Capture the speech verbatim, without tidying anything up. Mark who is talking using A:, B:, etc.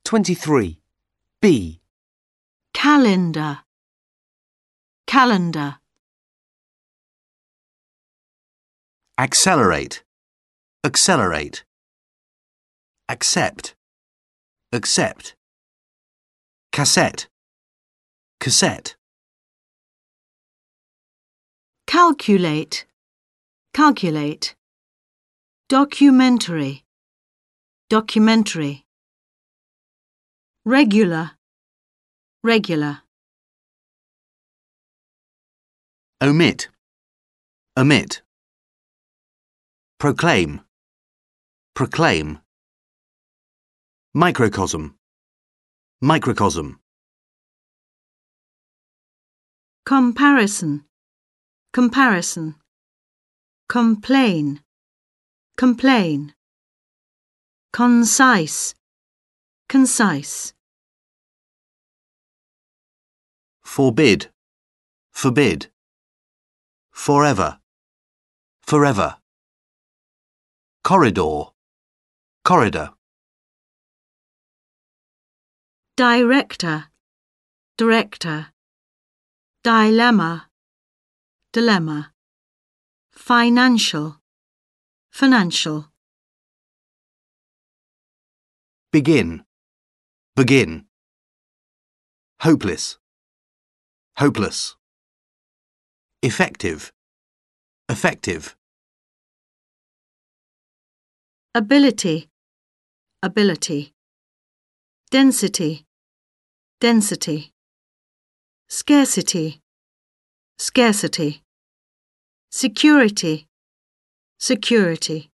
A: twenty-three. B.
B: Calendar. Calendar.
C: Accelerate. Accelerate. Accept. Accept. Cassette. Cassette.
B: Calculate. Calculate. Documentary. Documentary. Regular. Regular.
C: Omit. Omit. Proclaim. Proclaim. Microcosm. Microcosm.
B: Comparison. Comparison. Complain. Complain. Concise. Concise.
C: Forbid. Forbid. Forever. Forever. Corridor. Corridor.
B: Director. Director. Dilemma. Dilemma. Financial. Financial.
C: Begin. Begin. Hopeless. Hopeless. Effective. Effective.
B: Ability. Ability. Density. Density. Scarcity. Scarcity. Security. Security.